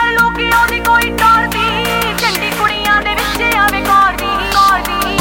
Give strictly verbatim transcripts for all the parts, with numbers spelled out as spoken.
ਕਰ ਲੋ ਕਿ ਉਹਦੀ ਕੋਈ ਟਾਰਦੀ ਚੰਡੀ ਕੁੜੀਆਂ ਦੇ ਵਿੱਚ ਆਵੇ ਕੋਰਦੀ ਕੋਰਦੀ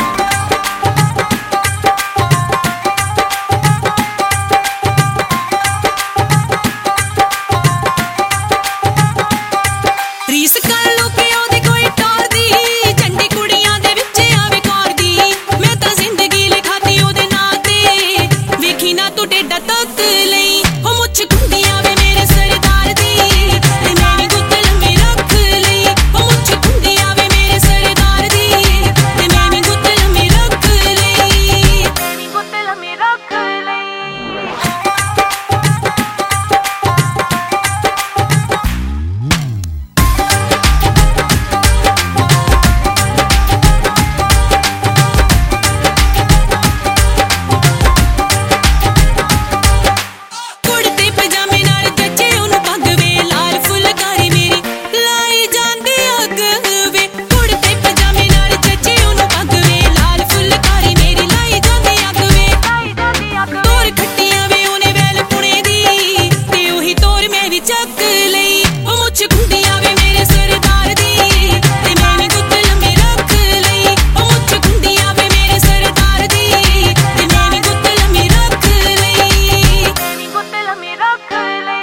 ਰੀਸ ਕਰ ਲੋ ਕਿ ਉਹਦੀ ਕੋਈ ਟਾਰਦੀ ਚੰਡੀ ਕੁੜੀਆਂ ਦੇ ਵਿੱਚ ਆਵੇ ਕੋਰਦੀ ਮੈਂ ਤਾਂ ਜ਼ਿੰਦਗੀ ਲਿਖਾਤੀ ਉਹਦੇ ਨਾਂ ਤੇ ਵੇਖੀ ਨਾ ਤੂੰ ਟੇਡਾ ਤੱਕ ਲਈ ਉਹ ਮੁੱਛ ਕੁੰਡੀ ਆਵੇ ਮੇਰੇ ਸਰਦਾਰ ਦੀ ਤੇ ਮੈਂ ਵੀ ਗੁੱਤ ਲੰਮੀ ਰੱਖ ਲਈ ਉਹ ਮੁੱਛ ਕੁੰਡੀ ਆਵੇ ਮੇਰੇ ਸਰਦਾਰ ਦੀ ਤੇ ਮੈਂ ਵੀ ਗੁੱਤ ਲੰਮੀ ਰੱਖ ਲਈ ਮੈਂ ਵੀ ਗੁੱਤ ਲੰਮੀ ਰੱਖ ਲਈ ਚੱਕ ਲਈ ਉਹ ਮੁੱਛ ਕੁੰਡੀ ਆਵੇ ਮੇਰੇ ਸਰਦਾਰ ਦੀ ਤੇ ਮੈਂ ਵੀ ਗੁੱਤ ਲੰਮੀ ਰੱਖ ਲਈ ਉਹ ਮੁੱਛ ਕੁੰਡੀ ਆਵੇ ਮੇਰੇ ਸਰਦਾਰ ਦੀ ਤੇ ਮੈਂ ਵੀ ਗੁੱਤ ਲੰਮੀ ਰੱਖ ਲਈ ਮੈਂ ਵੀ ਗੁੱਤ ਲੰਮੀ ਰੱਖ ਲਈ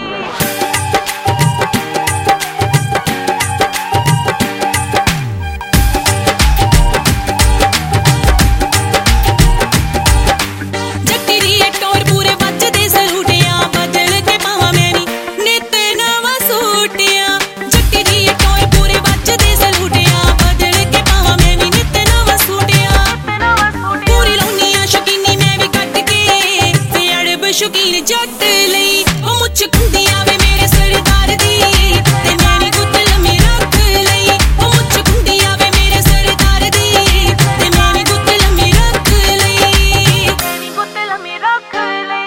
ਸ਼ੌਕੀਨ ਜੱਟ ਲਈ ਉਹ ਮੁੱਛ ਕੁੰਡੀ ਆਵੇ ਮੇਰੇ ਸਰਦਾਰ ਦੀ ਤੇ ਮੈਂ ਵੀ ਗੁੱਤ ਲੰਮੀ ਰੱਖ ਲਈ ਉਹ ਮੁੱਛ ਕੁੰਡੀ ਆਵੇ ਮੇਰੇ ਸਰਦਾਰ ਦੀ ਤੇ ਮੈਂ ਵੀ ਗੁੱਤ ਲੰਮੀ ਰੱਖ ਲਈ ਮੈਂ ਵੀ ਗੁੱਤ ਲੰਮੀ ਰੱਖ ਲਈ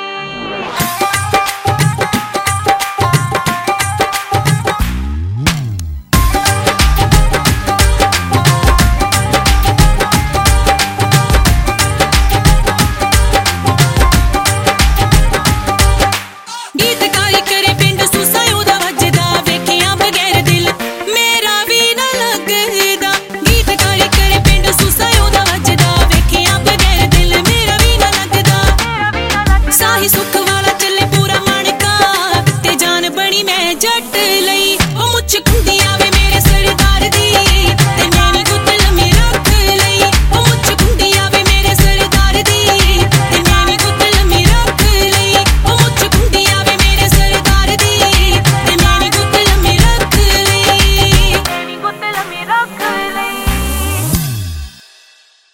ਗੀਤਕਾਰੀ ਕਰੇ ਪਿੰਡ ਸੂਸਾ ਉਹਦਾ ਵੱਜਦਾ ਵੇਖਿਆ ਬਗੈਰ ਦਿਲ ਮੇਰਾ ਵੀ ਨਾ ਲੱਗਦਾ ਗੀਤਕਾਰੀ ਕਰੇ ਪਿੰਡ ਸੂਸਾ ਉਹਦਾ ਵੱਜਦਾ ਵੇਖਿਆ ਬਗੈਰ ਦਿਲ ਮੇਰਾ ਵੀ ਨਾ ਲੱਗਦਾ ਸਾਹੀ ਸੁੱਖ ਵਾਲਾ ਚੱਲੇ ਪੂਰਾ ਮਣਕਾ ਤੇ ਜਾਨ ਬਣੀ ਮੈਂ ਜੱਟ ਲਈ ਉਹ ਮੁੱਛ ਕੁੰਡੀ